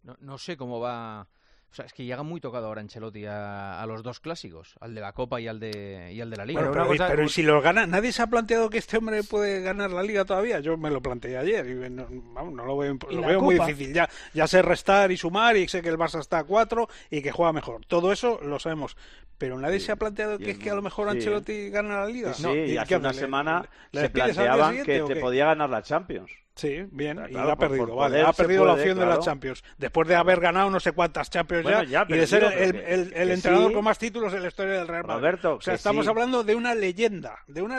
No sé cómo va. O sea, es que llega muy tocado ahora Ancelotti a los dos clásicos, al de la Copa y al de la Liga. Bueno, pero ¿y si lo gana? ¿Nadie se ha planteado que este hombre puede ganar la Liga todavía? Yo me lo planteé ayer y no lo veo, lo veo muy difícil. Ya sé restar y sumar y sé que el Barça está a 4 y que juega mejor. Todo eso lo sabemos. Pero nadie se ha planteado que es que a lo mejor Ancelotti gana la Liga. Sí, y hace una semana se planteaban que te podía ganar la Champions. Sí, bien, claro, y ha perdido, ha perdido la opción de la Champions, después de haber ganado no sé cuántas Champions y de ser el entrenador con más títulos en la historia del Real Madrid. Roberto, o sea, estamos hablando de una leyenda,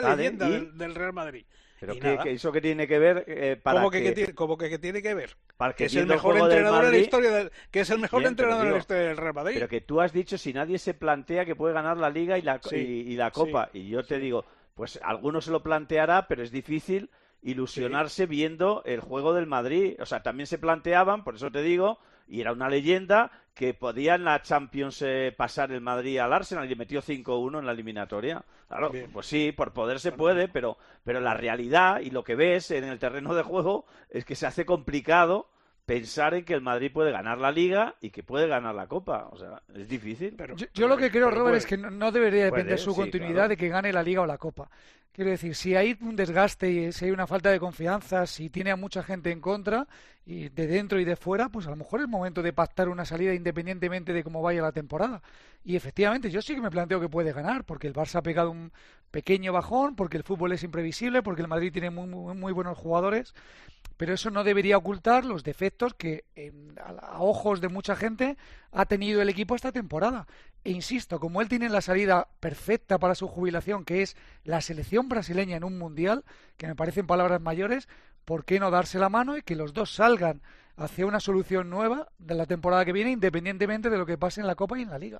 del Real Madrid. Pero que eso que tiene que ver para ¿Cómo que tiene que ver? Para que es el mejor entrenador en la historia que es el mejor entrenador en la historia del Real Madrid. Pero que tú has dicho si nadie se plantea que puede ganar la Liga y la Copa, y yo te digo, pues alguno se lo planteará, pero es difícil ilusionarse viendo el juego del Madrid. O sea, también se planteaban, por eso te digo, y era una leyenda, que podía en la Champions pasar el Madrid al Arsenal y metió 5-1 en la eliminatoria. Claro, pues sí, por poder se puede, pero la realidad y lo que ves en el terreno de juego es que se hace complicado pensar en que el Madrid puede ganar la Liga y que puede ganar la Copa. O sea, es difícil. Yo lo que creo, Robert, es que no debería depender su continuidad de que gane la Liga o la Copa. Quiero decir, si hay un desgaste y si hay una falta de confianza, si tiene a mucha gente en contra, y de dentro y de fuera, pues a lo mejor es momento de pactar una salida independientemente de cómo vaya la temporada. Y efectivamente, yo sí que me planteo que puede ganar, porque el Barça ha pegado un pequeño bajón, porque el fútbol es imprevisible, porque el Madrid tiene muy buenos jugadores, pero eso no debería ocultar los defectos que a ojos de mucha gente ha tenido el equipo esta temporada. E insisto, como él tiene la salida perfecta para su jubilación, que es la selección brasileña en un mundial, que me parecen palabras mayores, ¿por qué no darse la mano y que los dos salgan hacia una solución nueva de la temporada que viene, independientemente de lo que pase en la Copa y en la Liga?